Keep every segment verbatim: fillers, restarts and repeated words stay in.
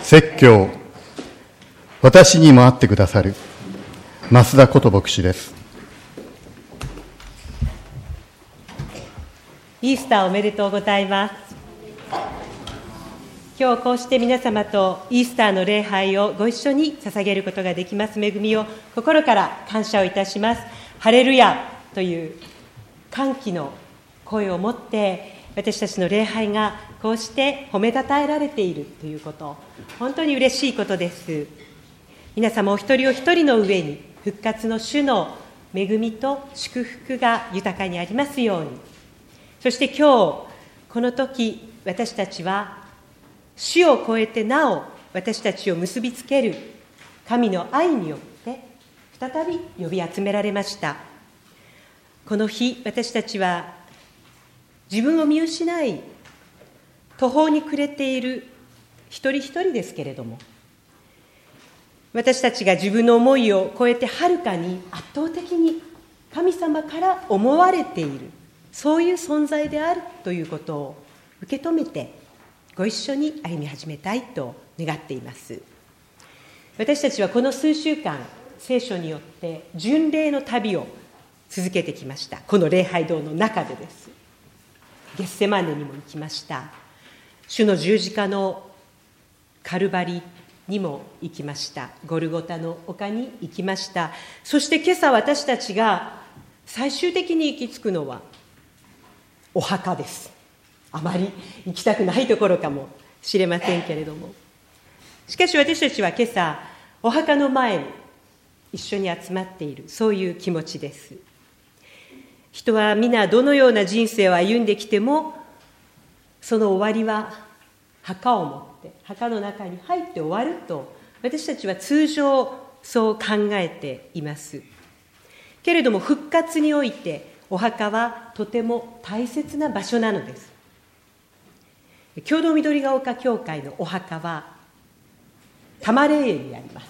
説教、私にも会ってくださる増田こと牧師です。 イースターおめでとうございます。今日こうして皆様とイースターの礼拝をご一緒に捧げることができます恵みを心から感謝をいたします。ハレルヤという歓喜の声を持って私たちの礼拝がこうして褒めたたえられているということ、本当に嬉しいことです。皆様お一人お一人の上に復活の主の恵みと祝福が豊かにありますように。そして今日この時私たちは死を超えてなお私たちを結びつける神の愛によって再び呼び集められました。この日私たちは自分を見失い途方に暮れている一人一人ですけれども、私たちが自分の思いを超えてはるかに圧倒的に神様から思われている、そういう存在であるということを受け止めてご一緒に歩み始めたいと願っています。私たちはこの数週間聖書によって巡礼の旅を続けてきました。この礼拝堂の中でです。ゲッセマネにも行きました。主の十字架のカルバリにも行きました。ゴルゴタの丘に行きました。そして今朝私たちが最終的に行き着くのはお墓です。あまり行きたくないところかもしれませんけれども、しかし私たちは今朝お墓の前に一緒に集まっている、そういう気持ちです。人は皆どのような人生を歩んできても、その終わりは墓を持って墓の中に入って終わると私たちは通常そう考えています。けれども復活においてお墓はとても大切な場所なのです。共同緑が丘教会のお墓は多磨霊園にあります。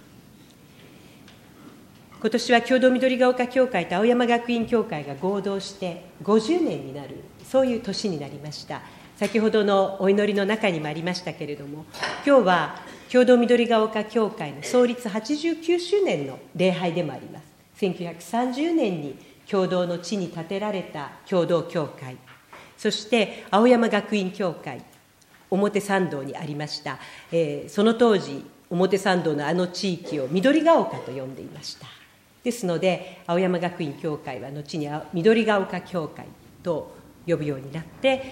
今年は共同緑が丘教会と青山学院教会が合同してごじゅうねんになる、そういう年になりました。先ほどのお祈りの中にもありましたけれども、今日は共同緑が丘教会の創立はちじゅうきゅうしゅうねんの礼拝でもあります。せんきゅうひゃくさんじゅうねんに共同の地に建てられた共同教会、そして青山学院教会、表参道にありました、えー、その当時表参道のあの地域を緑が丘と呼んでいました。ですので青山学院教会は後に緑が丘教会と呼ぶようになって、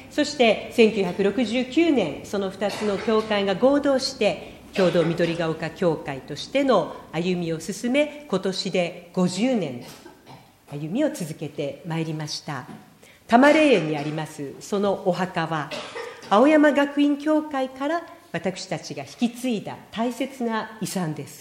そしてせんきゅうひゃくろくじゅうきゅうねんそのふたつの教会が合同して共同緑が丘教会としての歩みを進め、今年でごじゅうねん歩みを続けてまいりました。多磨霊園にありますそのお墓は青山学院教会から私たちが引き継いだ大切な遺産です。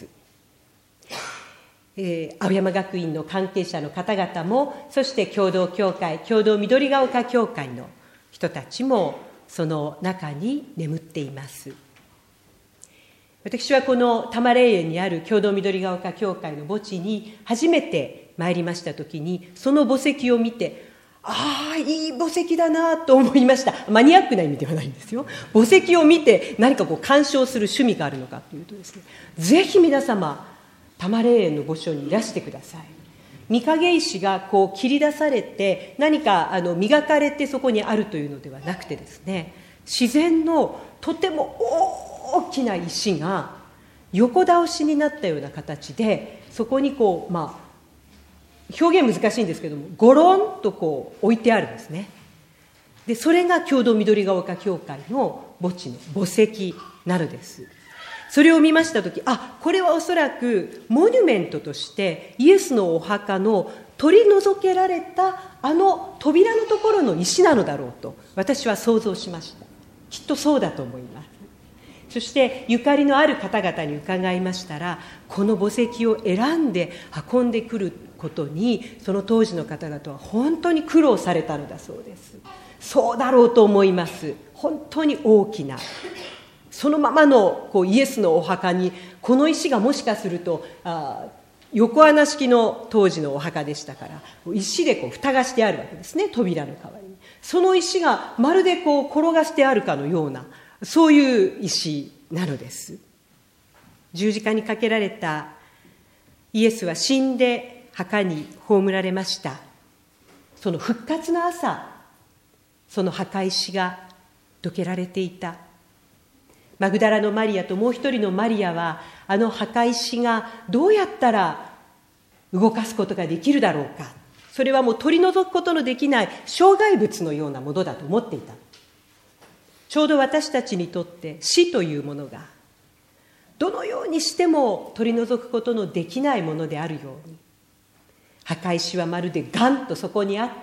えー、青山学院の関係者の方々も、そして共同教会、共同緑が丘教会の人たちもその中に眠っています。私はこの多磨霊園にある共同緑が丘教会の墓地に初めて参りましたときに、その墓石を見て、ああいい墓石だなと思いました。マニアックな意味ではないんですよ。墓石を見て何かこう鑑賞する趣味があるのかというとですね、ぜひ皆様多磨霊園の御所にいらしてください。御影石がこう切り出されて何かあの磨かれてそこにあるというのではなくてですね、自然のとても大きな石が横倒しになったような形で、そこにこうまあ表現難しいんですけども、ゴロンとこう置いてあるんですね。でそれが共同緑が丘教会の墓地の墓石なのです。それを見ましたとき、あ、これはおそらくモニュメントとしてイエスのお墓の取り除けられたあの扉のところの石なのだろうと私は想像しました。きっとそうだと思います。そしてゆかりのある方々に伺いましたら、この墓石を選んで運んでくることにその当時の方々は本当に苦労されたのだそうです。そうだろうと思います。本当に大きなそのままのこうイエスのお墓にこの石がもしかするとあ横穴式の当時のお墓でしたから、石でこう蓋がしてあるわけですね、扉の代わりに。その石がまるでこう転がしてあるかのような、そういう石なのです。十字架にかけられたイエスは死んで墓に葬られました。その復活の朝、その墓石がどけられていた。マグダラのマリアともう一人のマリアは、あの墓石がどうやったら動かすことができるだろうか。それはもう取り除くことのできない障害物のようなものだと思っていた。ちょうど私たちにとって死というものが、どのようにしても取り除くことのできないものであるように、墓石はまるでガンとそこにあって、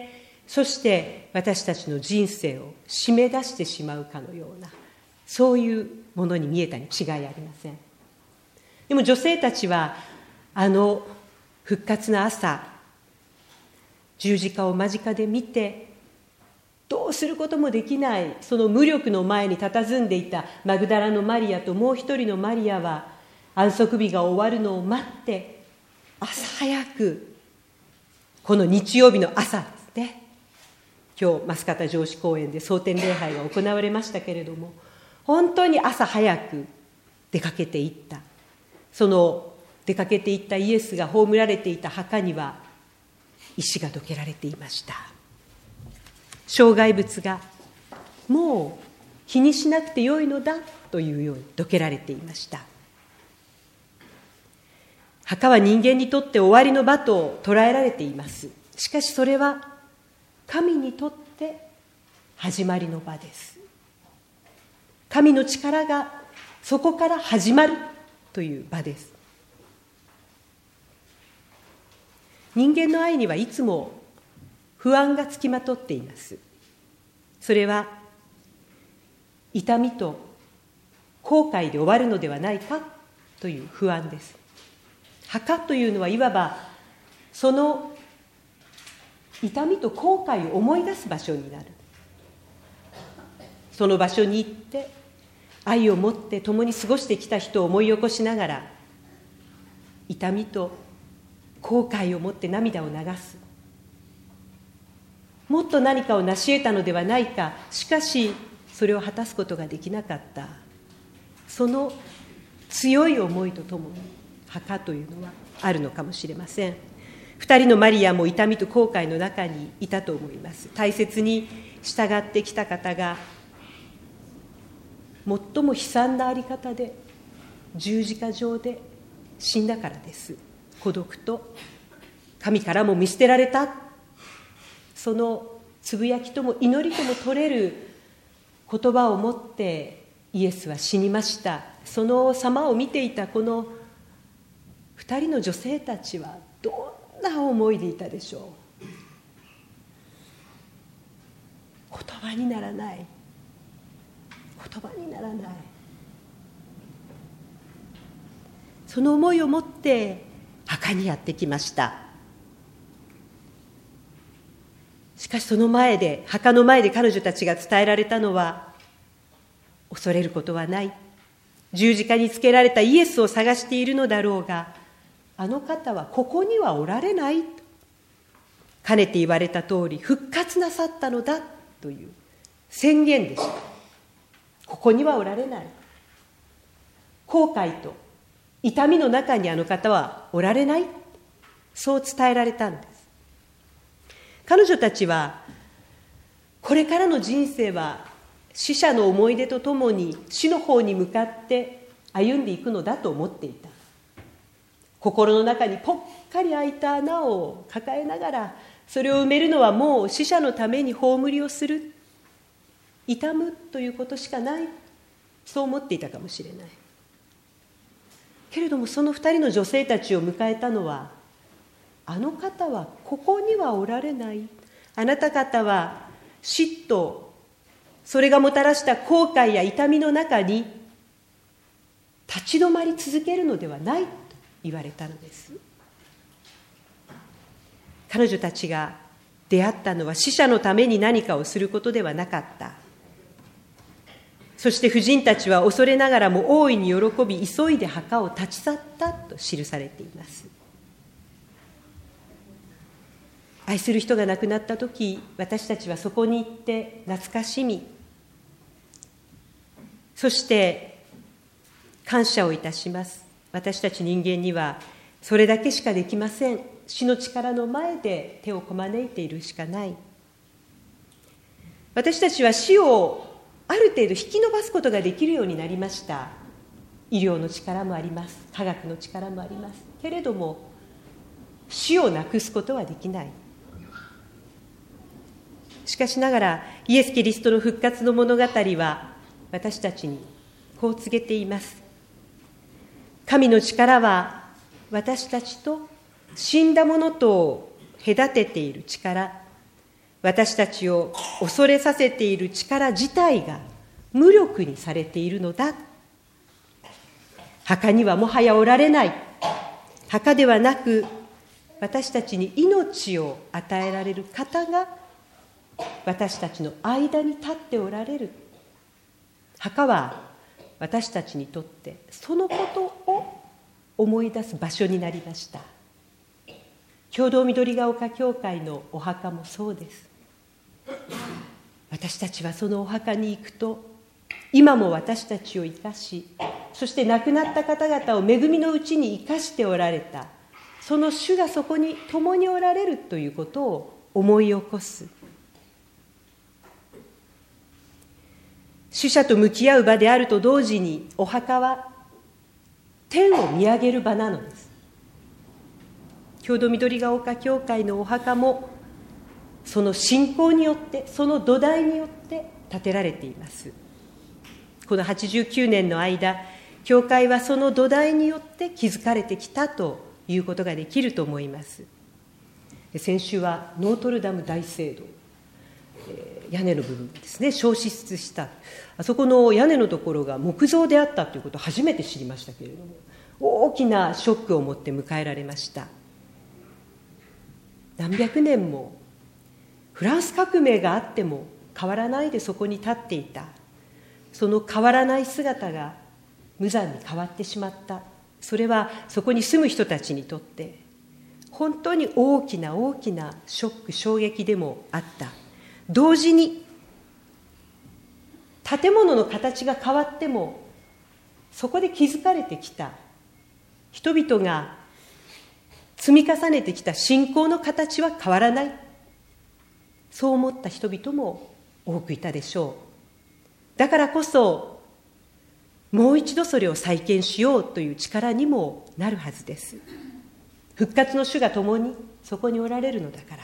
そして私たちの人生を締め出してしまうかのような、そういうものに見えたに違いありません。でも女性たちはあの復活の朝、十字架を間近で見て、どうすることもできないその無力の前に佇んでいたマグダラのマリアともう一人のマリアは、安息日が終わるのを待って朝早く、この日曜日の朝ですね、今日増形城址公園で蒼天礼拝が行われましたけれども、本当に朝早く出かけていった。その出かけていったイエスが葬られていた墓には石がどけられていました。障害物がもう気にしなくてよいのだというようにどけられていました。墓は人間にとって終わりの場と捉えられています。しかしそれは神にとって始まりの場です。神の力がそこから始まるという場です。人間の愛にはいつも不安がつきまとっています。それは痛みと後悔で終わるのではないかという不安です。墓というのはいわばその痛みと後悔を思い出す場所になる。その場所に行って愛を持って共に過ごしてきた人を思い起こしながら、痛みと後悔を持って涙を流す。もっと何かを成し得たのではないか、しかしそれを果たすことができなかった。その強い思いとともに墓というのはあるのかもしれません。二人のマリアも痛みと後悔の中にいたと思います。大切に従ってきた方が最も悲惨なあり方で十字架上で死んだからです。孤独と神からも見捨てられた、そのつぶやきとも祈りとも取れる言葉を持ってイエスは死にました。その様を見ていたこの二人の女性たちはどんな思いでいたでしょう。言葉にならない、言葉にならない。その思いを持って墓にやってきました。しかしその前で、墓の前で彼女たちが伝えられたのは、恐れることはない、十字架につけられたイエスを探しているのだろうが、あの方はここにはおられない、かねて言われた通り復活なさったのだという宣言でした。ここにはおられない、後悔と痛みの中にあの方はおられない、そう伝えられたんです。彼女たちはこれからの人生は死者の思い出とともに死の方に向かって歩んでいくのだと思っていた。心の中にぽっかり開いた穴を抱えながら、それを埋めるのはもう死者のために葬りをする、悼むということしかない、そう思っていたかもしれない。けれどもその二人の女性たちを迎えたのは、あの方はここにはおられない、あなた方は死とそれがもたらした後悔や痛みの中に立ち止まり続けるのではないと言われたのです。彼女たちが出会ったのは死者のために何かをすることではなかった。そして婦人たちは恐れながらも大いに喜び、急いで墓を立ち去ったと記されています。愛する人が亡くなったとき、私たちはそこに行って懐かしみ、そして感謝をいたします。私たち人間にはそれだけしかできません。死の力の前で手をこまねいているしかない。私たちは死をある程度引き伸ばすことができるようになりました。医療の力もあります。科学の力もあります。けれども、死をなくすことはできない。しかしながら、イエス・キリストの復活の物語は、私たちにこう告げています。神の力は、私たちと死んだ者とを隔てている力、私たちを恐れさせている力自体が無力にされているのだ。墓にはもはやおられない。墓ではなく、私たちに命を与えられる方が私たちの間に立っておられる。墓は私たちにとってそのことを思い出す場所になりました。共同緑が丘教会のお墓もそうです。私たちはそのお墓に行くと、今も私たちを生かし、そして亡くなった方々を恵みのうちに生かしておられた、その主がそこに共におられるということを思い起こす。死者と向き合う場であると同時に、お墓は天を見上げる場なのです。共同緑が丘教会のお墓も、その信仰によって、その土台によって建てられています。このはちじゅうきゅうねんの間、教会はその土台によって築かれてきたということができると思います。先週はノートルダム大聖堂、屋根の部分ですね、焼失した。あそこの屋根のところが木造であったということを初めて知りましたけれども、大きなショックを持って迎えられました。何百年もフランス革命があっても変わらないでそこに立っていた、その変わらない姿が無残に変わってしまった。それはそこに住む人たちにとって本当に大きな大きなショック、衝撃でもあった。同時に建物の形が変わっても、そこで築かれてきた人々が積み重ねてきた信仰の形は変わらない。そう思った人々も多くいたでしょう。だからこそ、もう一度それを再建しようという力にもなるはずです。復活の主が共にそこにおられるのだから。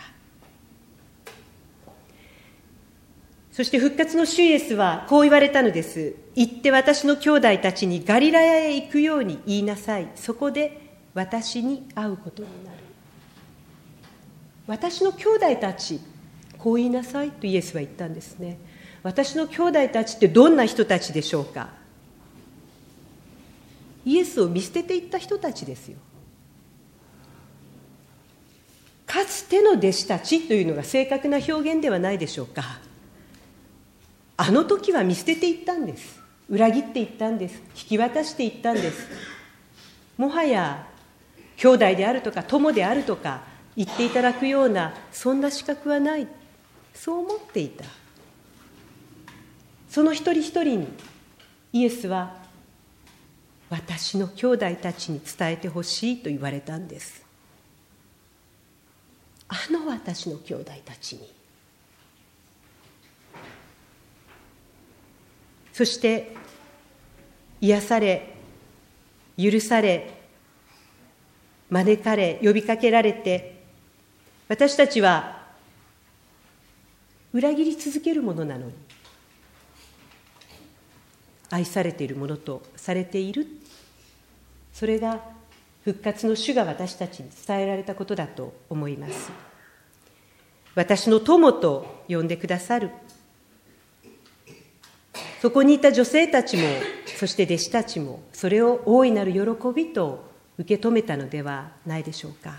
そして復活の主イエスはこう言われたのです。行って私の兄弟たちにガリラヤへ行くように言いなさい。そこで私に会うことになる。私の兄弟たち、こう言いなさいとイエスは言ったんですね。私の兄弟たちってどんな人たちでしょうか。イエスを見捨てていった人たちですよ。かつての弟子たちというのが正確な表現ではないでしょうか。あの時は見捨てていったんです。裏切っていったんです。引き渡していったんです。もはや兄弟であるとか友であるとか言っていただくようなそんな資格はない、そう思っていた。その一人一人にイエスは私の兄弟たちに伝えてほしいと言われたんです。あの私の兄弟たちに。そして癒され、許され、招かれ、呼びかけられて、私たちは裏切り続けるものなのに、愛されているものとされている。それが復活の主が私たちに伝えられたことだと思います。私の友と呼んでくださる。そこにいた女性たちも、そして弟子たちも、それを大いなる喜びと受け止めたのではないでしょうか。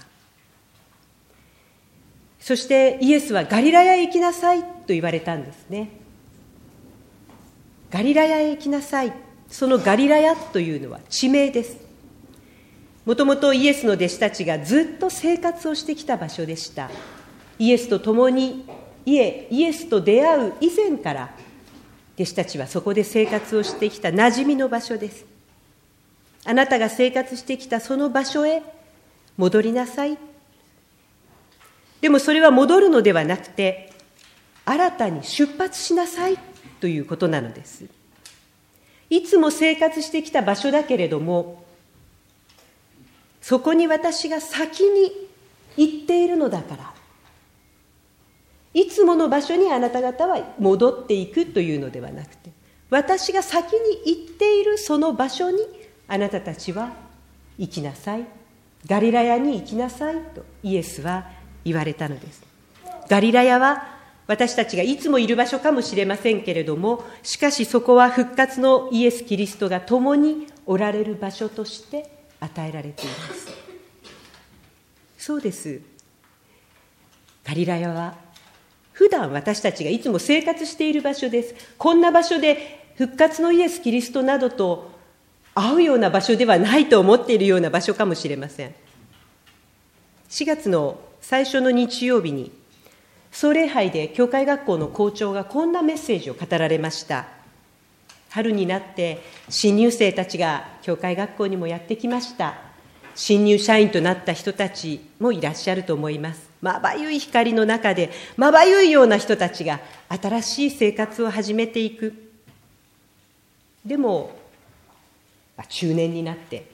そしてイエスはガリラヤへ行きなさいと言われたんですね。ガリラヤへ行きなさい。そのガリラヤというのは地名です。もともとイエスの弟子たちがずっと生活をしてきた場所でした。イエスと共に、いえ、イエスと出会う以前から弟子たちはそこで生活をしてきた馴染みの場所です。 あなたが生活してきたその場所へ戻りなさい。でもそれは戻るのではなくて、新たに出発しなさいということなのです。いつも生活してきた場所だけれども、そこに私が先に行っているのだから、いつもの場所にあなた方は戻っていくというのではなくて、私が先に行っているその場所にあなたたちは行きなさい。ガリラヤに行きなさいとイエスは言われたのです。ガリラヤは私たちがいつもいる場所かもしれませんけれども、しかしそこは復活のイエス・キリストが共におられる場所として与えられています。そうです。ガリラヤは普段私たちがいつも生活している場所です。こんな場所で復活のイエス・キリストなどと会うような場所ではないと思っているような場所かもしれません。しがつの最初の日曜日に総礼拝で教会学校の校長がこんなメッセージを語られました。春になって新入生たちが教会学校にもやってきました。新入社員となった人たちもいらっしゃると思います。まばゆい光の中でまばゆいような人たちが新しい生活を始めていく。でも中年になって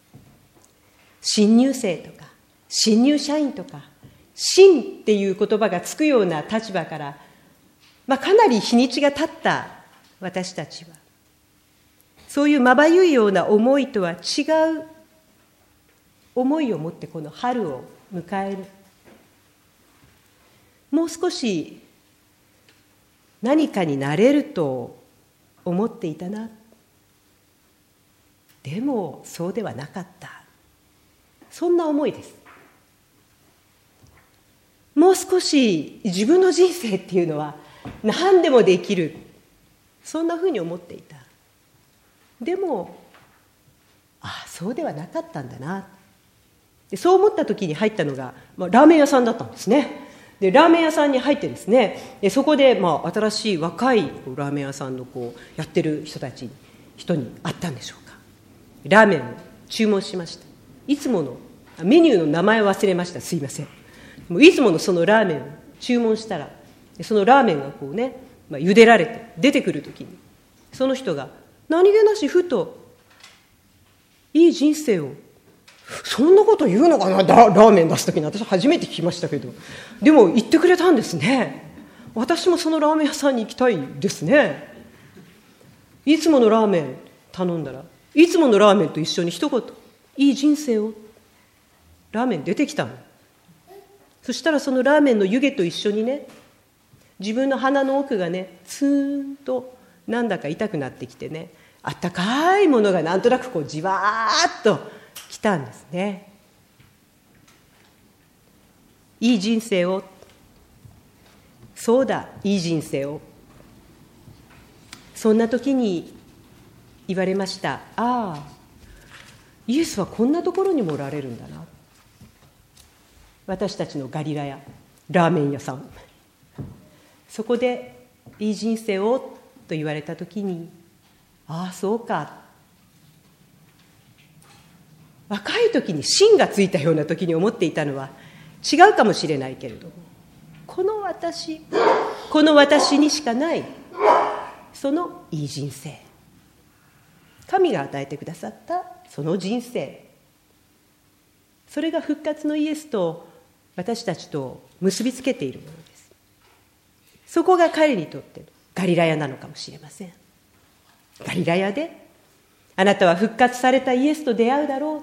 新入生とか新入社員とか新っていう言葉がつくような立場から、まあ、かなり日にちが経った私たちはそういうまばゆいような思いとは違う思いを持ってこの春を迎える。もう少し何かになれると思っていたな。でもそうではなかった。そんな思いです。もう少し自分の人生っていうのは何でもできる。そんなふうに思っていた。でも、ああ、そうではなかったんだな。でそう思った時に入ったのが、まあ、ラーメン屋さんだったんですね。でラーメン屋さんに入ってですね、でそこで、まあ、新しい若いこうラーメン屋さんのこうやってる人たち人に会ったんでしょうか。ラーメンを注文しました。いつものメニューの名前を忘れました。すいません。もういつものそのラーメンを注文したら、そのラーメンがこうね、まあ、茹でられて出てくるときに、その人が何気なしふといい人生を、そんなこと言うのかな、ラーメン出すときに。私初めて聞きましたけど、でも言ってくれたんですね。私もそのラーメン屋さんに行きたいですね。いつものラーメン頼んだら、いつものラーメンと一緒に一言、いい人生を、ラーメン出てきたの。そしたらそのラーメンの湯気と一緒にね、自分の鼻の奥がね、ツーンとなんだか痛くなってきてね、あったかいものがなんとなくこうじわーっと来たんですね。いい人生を、そうだ、いい人生を。そんな時に言われました。ああ、イエスはこんなところにもおられるんだな。私たちのガリラヤ、ラーメン屋さん。そこでいい人生をと言われたときに、ああ、そうか。若い時に芯がついたような時に思っていたのは違うかもしれないけれども、この私、この私にしかない、そのいい人生。神が与えてくださったその人生。それが復活のイエスと私たちと結びつけているものです。そこが彼にとってのガリラヤなのかもしれません。ガリラヤであなたは復活されたイエスと出会うだろ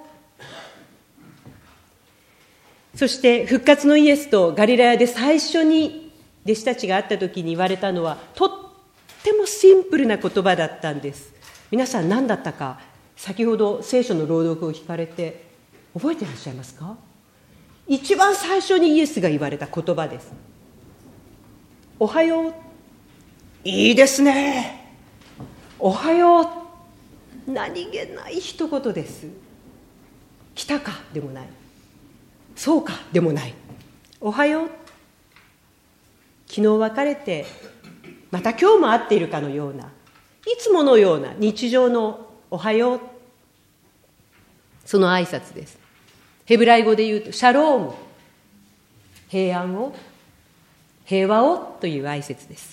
う。そして復活のイエスとガリラヤで最初に弟子たちが会った時に言われたのはとってもシンプルな言葉だったんです。皆さん何だったか、先ほど聖書の朗読を聞かれて覚えていらっしゃいますか？一番最初にイエスが言われた言葉です。おはよう。いいですね。おはよう。何気ない一言です。来たかでもない。そうかでもない。おはよう。昨日別れてまた今日も会っているかのような、いつものような日常のおはよう。 その挨拶です。ヘブライ語で言うと、シャローム、平安を、平和をという挨拶です。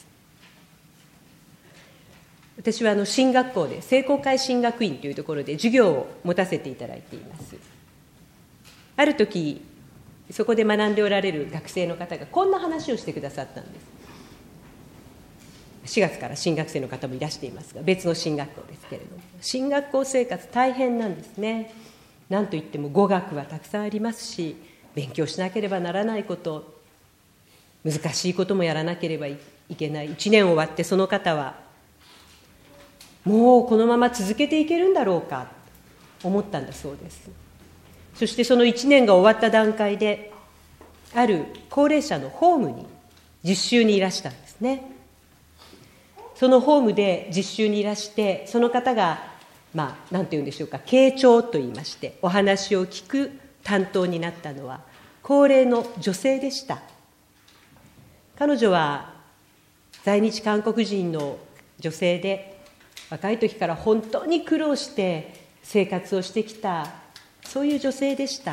私はあの進学校で、聖公会進学院というところで授業を持たせていただいています。ある時、そこで学んでおられる学生の方がこんな話をしてくださったんです。しがつから新学生の方もいらしていますが、別の進学校ですけれども、進学校生活大変なんですね。なんといっても語学はたくさんありますし、勉強しなければならないこと、難しいこともやらなければいけない。いちねん終わってその方は、もうこのまま続けていけるんだろうかと思ったんだそうです。そしてそのいちねんが終わった段階で、ある高齢者のホームに実習にいらしたんですね。そのホームで実習にいらして、その方が、まあ、なんていうんでしょうか、傾聴といいまして、お話を聞く担当になったのは、高齢の女性でした。彼女は在日韓国人の女性で、若い時から本当に苦労して生活をしてきた、そういう女性でした。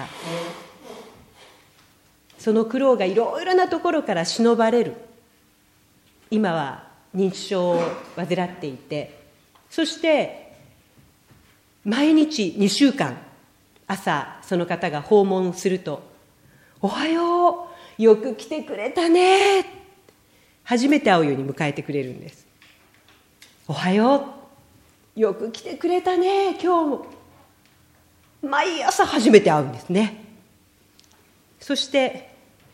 その苦労がいろいろなところから忍ばれる。今は認知症を患っていて、そして毎日にしゅうかん、朝その方が訪問すると、おはよう、よく来てくれたね、初めて会うように迎えてくれるんです。おはよう、よく来てくれたね、今日も。毎朝初めて会うんですね。そして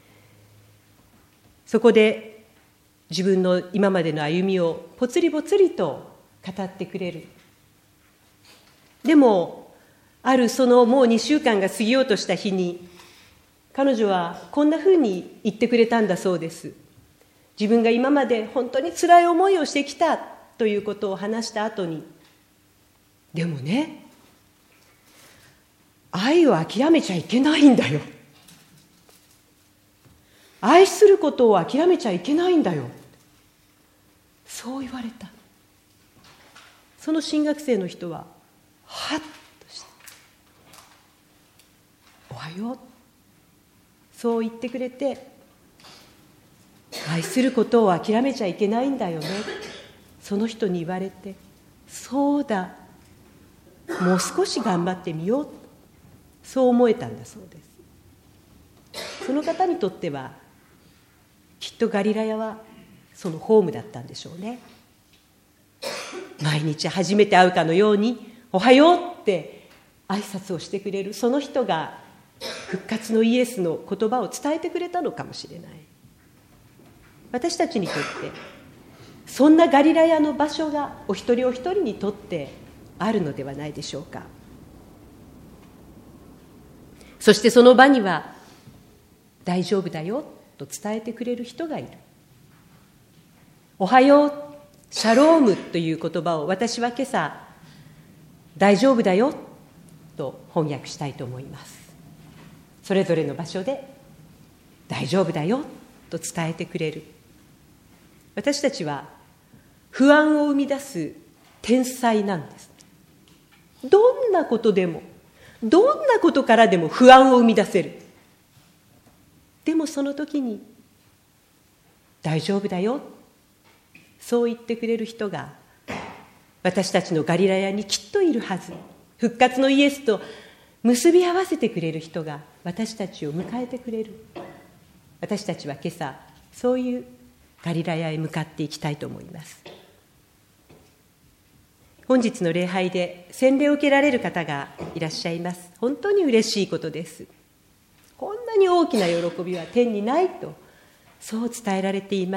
そこで自分の今までの歩みをぽつりぽつりと語ってくれる。でもあるそのもうにしゅうかんが過ぎようとした日に、彼女はこんなふうに言ってくれたんだそうです。自分が今まで本当に辛い思いをしてきたということを話した後に、でもね、愛を諦めちゃいけないんだよ。愛することを諦めちゃいけないんだよ。そう言われた。その新学生の人は、はっとして、おはよう。そう言ってくれて、愛することを諦めちゃいけないんだよね。その人に言われて、そうだ、もう少し頑張ってみよう。そう思えたんだそうです。その方にとっては、きっとガリラヤはそのホームだったんでしょうね。毎日初めて会うかのように、おはようって挨拶をしてくれる、その人が復活のイエスの言葉を伝えてくれたのかもしれない。私たちにとって、そんなガリラヤの場所がお一人お一人にとってあるのではないでしょうか。そしてその場には、大丈夫だよと伝えてくれる人がいる。おはよう、シャロームという言葉を私は今朝、大丈夫だよと翻訳したいと思います。それぞれの場所で大丈夫だよと伝えてくれる。私たちは不安を生み出す天才なんです。どんなことでも、どんなことからでも不安を生み出せる。でもその時に大丈夫だよ、そう言ってくれる人が私たちのガリラヤにきっといるはず。復活のイエスと結び合わせてくれる人が私たちを迎えてくれる。私たちは今朝そういうガリラヤへ向かっていきたいと思います。本日の礼拝で洗礼を受けられる方がいらっしゃいます。本当に嬉しいことです。こんなに大きな喜びは天にないと、そう伝えられています。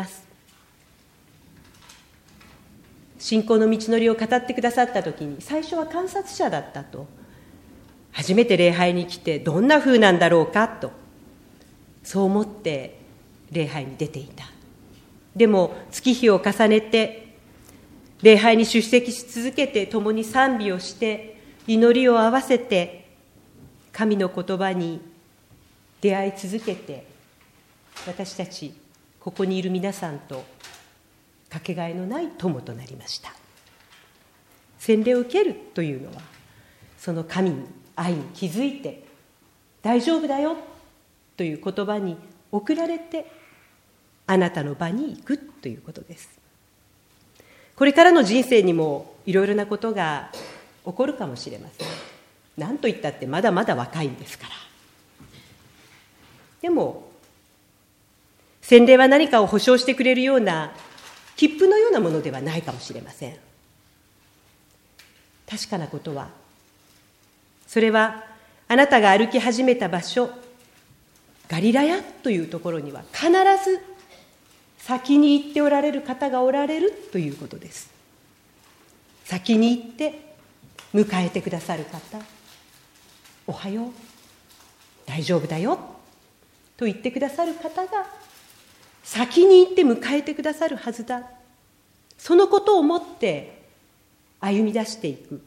信仰の道のりを語ってくださったときに、最初は観察者だったと。初めて礼拝に来てどんな風なんだろうかと、そう思って礼拝に出ていた。でも月日を重ねて礼拝に出席し続けて、共に賛美をして祈りを合わせて神の言葉に出会い続けて、私たちここにいる皆さんとかけがえのない友となりました。洗礼を受けるというのは、その神に愛に気づいて、大丈夫だよという言葉に送られて、あなたの場に行くということです。これからの人生にもいろいろなことが起こるかもしれません。何と言ったってまだまだ若いんですから。でも洗礼は何かを保証してくれるような切符のようなものではないかもしれません。確かなことは、それはあなたが歩き始めた場所、ガリラヤというところには必ず先に行っておられる方がおられるということです。先に行って迎えてくださる方、おはよう、大丈夫だよと言ってくださる方が先に行って迎えてくださるはずだ。そのことを思って歩み出していく。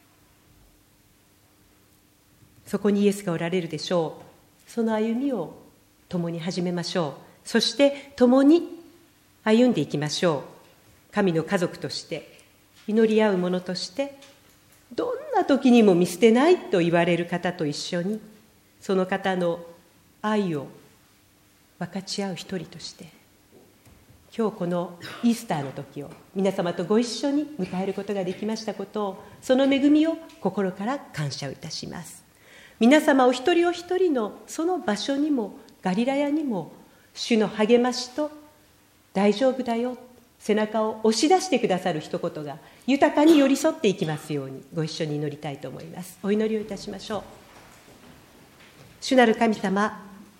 そこにイエスがおられるでしょう。その歩みを共に始めましょう。そして共に歩んでいきましょう。神の家族として、祈り合う者として、どんな時にも見捨てないと言われる方と一緒に、その方の愛を分かち合う一人として、今日このイースターの時を皆様とご一緒に迎えることができましたことを、その恵みを心から感謝をいたします。皆様お一人お一人のその場所にもガリラヤにも主の励ましと大丈夫だよ、背中を押し出してくださる一言が豊かに寄り添っていきますように、ご一緒に祈りたいと思います。お祈りをいたしましょう。主なる神様、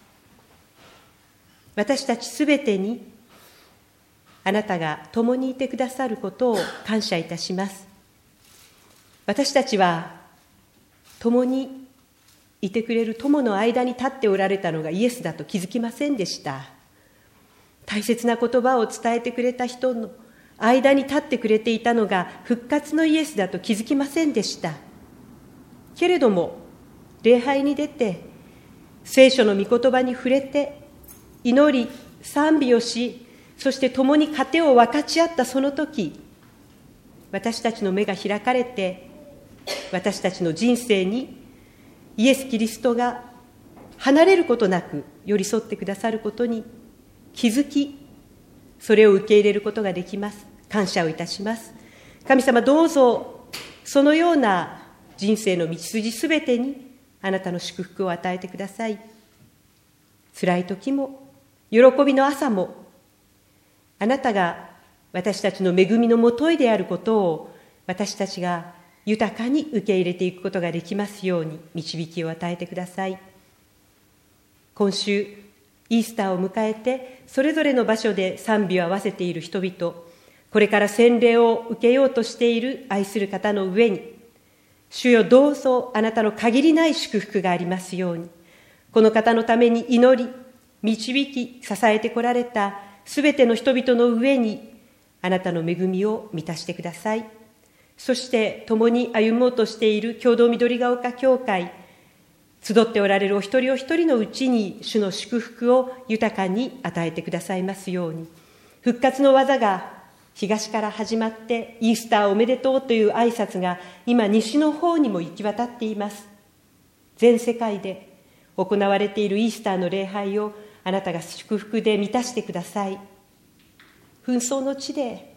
私たちすべてにあなたが共にいてくださることを感謝いたします。私たちは共にいてくれる友の間に立っておられたのがイエスだと気づきませんでした。大切な言葉を伝えてくれた人の間に立ってくれていたのが復活のイエスだと気づきませんでした。けれども礼拝に出て聖書の御言葉に触れて祈り賛美をし、そして共に糧を分かち合ったその時、私たちの目が開かれて、私たちの人生にイエス・キリストが離れることなく寄り添ってくださることに気づき、それを受け入れることができます。感謝をいたします。神様、どうぞそのような人生の道筋すべてにあなたの祝福を与えてください。辛い時も喜びの朝も、あなたが私たちの恵みのもといであることを私たちが豊かに受け入れていくことができますように導きを与えてください。今週イースターを迎えてそれぞれの場所で賛美を合わせている人々、これから洗礼を受けようとしている愛する方の上に、主よ、どうぞあなたの限りない祝福がありますように、この方のために祈り導き支えてこられたすべての人々の上にあなたの恵みを満たしてください。そして共に歩もうとしている共同緑ヶ丘教会、集っておられるお一人お一人のうちに主の祝福を豊かに与えてくださいますように、復活の技が東から始まってイースターおめでとうという挨拶が今西の方にも行き渡っています。全世界で行われているイースターの礼拝をあなたが祝福で満たしてください。紛争の地で、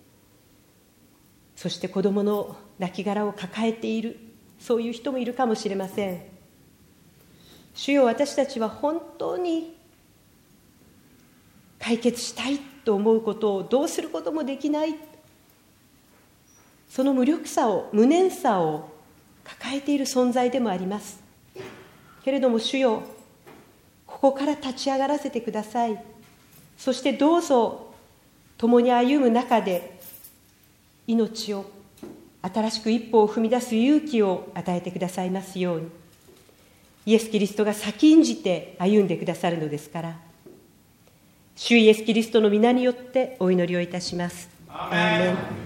そして子供の亡骸を抱えている、そういう人もいるかもしれません。主よ、私たちは本当に解決したいと思うことをどうすることもできない、その無力さを、無念さを抱えている存在でもあります。けれども主よ、ここから立ち上がらせてください。そしてどうぞ共に歩む中で命を、新しく一歩を踏み出す勇気を与えてくださいますように。イエス・キリストが先んじて歩んでくださるのですから、主イエス・キリストの皆によってお祈りをいたします。アーメン。